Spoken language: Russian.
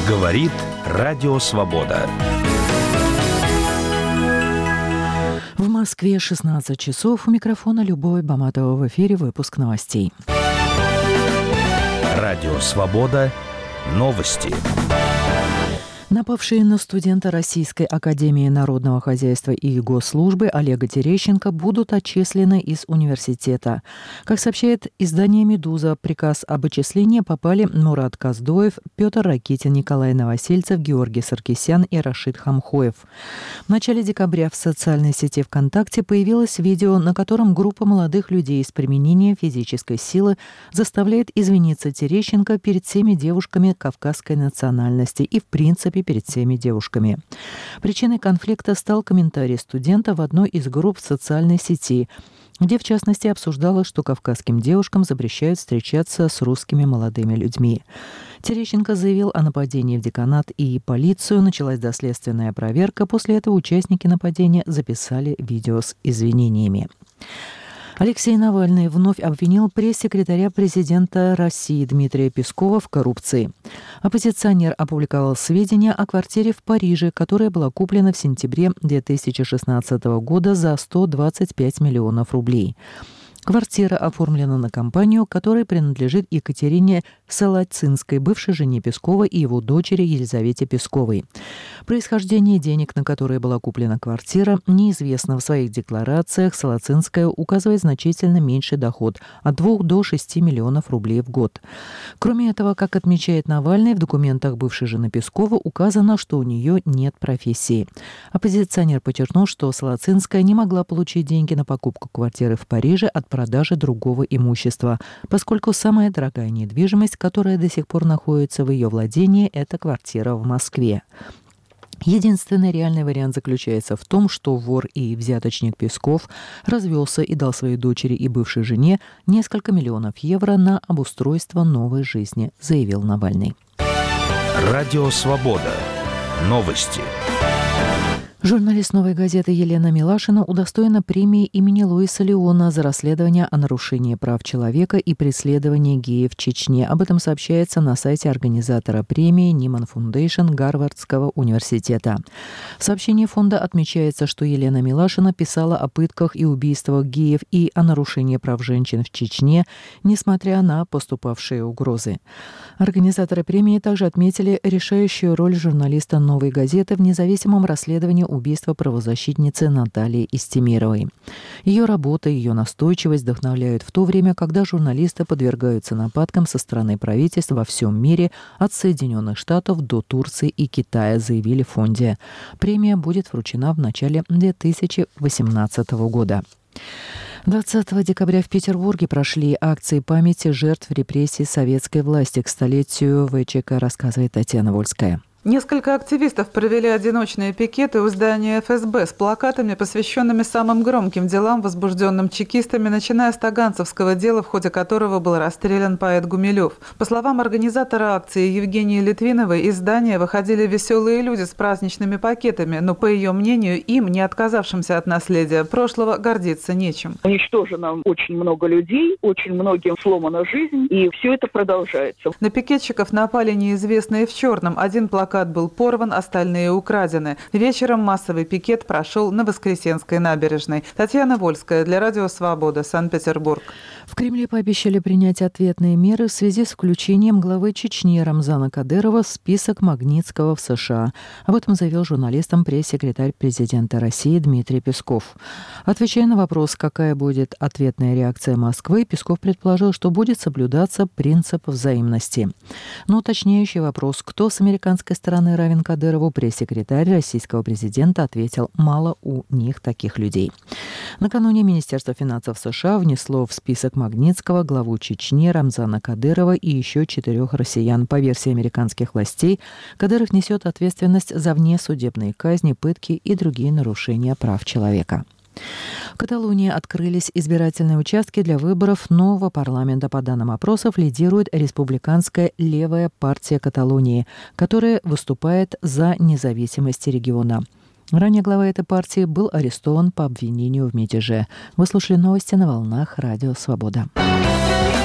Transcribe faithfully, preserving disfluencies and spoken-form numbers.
Говорит Радио Свобода. В Москве шестнадцать часов. У микрофона Любовь Баматова. В эфире выпуск новостей. Радио Свобода. Новости. Напавшие на студента Российской академии народного хозяйства и госслужбы Олега Терещенко будут отчислены из университета. Как сообщает издание «Медуза», приказ об отчислении попали Мурат Каздоев, Петр Ракитин, Николай Новосельцев, Георгий Саркисян и Рашид Хамхоев. В начале декабря в социальной сети ВКонтакте появилось видео, на котором группа молодых людей с применением физической силы заставляет извиниться Терещенко перед всеми девушками кавказской национальности и, в принципе, перед всеми девушками. Причиной конфликта стал комментарий студента в одной из групп в социальной сети, где, в частности, обсуждалось, что кавказским девушкам запрещают встречаться с русскими молодыми людьми. Терещенко заявил о нападении в деканат и полицию. Началась доследственная проверка. После этого участники нападения записали видео с извинениями. Алексей Навальный вновь обвинил пресс-секретаря президента России Дмитрия Пескова в коррупции. Оппозиционер опубликовал сведения о квартире в Париже, которая была куплена в сентябре две тысячи шестнадцатого года за сто двадцать пять миллионов рублей. Квартира оформлена на компанию, которая принадлежит Екатерине Солоцинской, бывшей жене Пескова, и его дочери Елизавете Песковой. Происхождение денег, на которые была куплена квартира, неизвестно. В своих декларациях Солоцинская указывает значительно меньший доход – от двух до шести миллионов рублей в год. Кроме этого, как отмечает Навальный, в документах бывшей жены Пескова указано, что у нее нет профессии. Оппозиционер подчеркнул, что Солоцинская не могла получить деньги на покупку квартиры в Париже от продажи другого имущества, поскольку самая дорогая недвижимость, которая до сих пор находится в ее владении, это квартира в Москве. Единственный реальный вариант заключается в том, что вор и взяточник Песков развелся и дал своей дочери и бывшей жене несколько миллионов евро на обустройство новой жизни, заявил Навальный. Радио Свобода. Новости. Журналист «Новой газеты» Елена Милашина удостоена премии имени Луиса Леона за расследование о нарушении прав человека и преследовании геев в Чечне. Об этом сообщается на сайте организатора премии Ниман Фундейшн Гарвардского университета. В сообщении фонда отмечается, что Елена Милашина писала о пытках и убийствах геев и о нарушении прав женщин в Чечне, несмотря на поступавшие угрозы. Организаторы премии также отметили решающую роль журналиста «Новой газеты» в независимом расследовании убийства правозащитницы Натальи Истемировой. Ее работа и ее настойчивость вдохновляют в то время, когда журналисты подвергаются нападкам со стороны правительств во всем мире, от Соединенных Штатов до Турции и Китая, заявили в фонде. Премия будет вручена в начале две тысячи восемнадцатого года. двадцатого декабря в Петербурге прошли акции памяти жертв репрессий советской власти к столетию ВЧК, рассказывает Татьяна Вольская. Несколько активистов провели одиночные пикеты у здания эф эс бэ с плакатами, посвященными самым громким делам, возбужденным чекистами, начиная с Таганцевского дела, в ходе которого был расстрелян поэт Гумилев. По словам организатора акции Евгении Литвиновой, из здания выходили веселые люди с праздничными пакетами, но, по ее мнению, им, не отказавшимся от наследия прошлого, гордиться нечем. Уничтожено очень много людей, очень многим сломана жизнь, и все это продолжается. На пикетчиков напали неизвестные в черном. Один плакат был порван, остальные украдены. Вечером массовый пикет прошел на Воскресенской набережной. Татьяна Вольская для Радио Свобода, Санкт-Петербург. В Кремле пообещали принять ответные меры в связи с включением главы Чечни Рамзана Кадырова в список Магнитского в США. Об этом заявил журналистам пресс-секретарь президента России Дмитрий Песков. Отвечая на вопрос, какая будет ответная реакция Москвы, Песков предположил, что будет соблюдаться принцип взаимности. Но уточняющий вопрос, кто с американской стороны равен Кадырову, пресс-секретарь российского президента ответил: мало у них таких людей. Накануне Министерство финансов США внесло в список Магнитского главу Чечни Рамзана Кадырова и еще четырех россиян. По версии американских властей, Кадыров несет ответственность за внесудебные казни, пытки и другие нарушения прав человека. В Каталонии открылись избирательные участки для выборов нового парламента. По данным опросов, лидирует республиканская левая партия Каталонии, которая выступает за независимость региона. Ранее глава этой партии был арестован по обвинению в мятеже. Вы слушали новости на волнах Радио Свобода.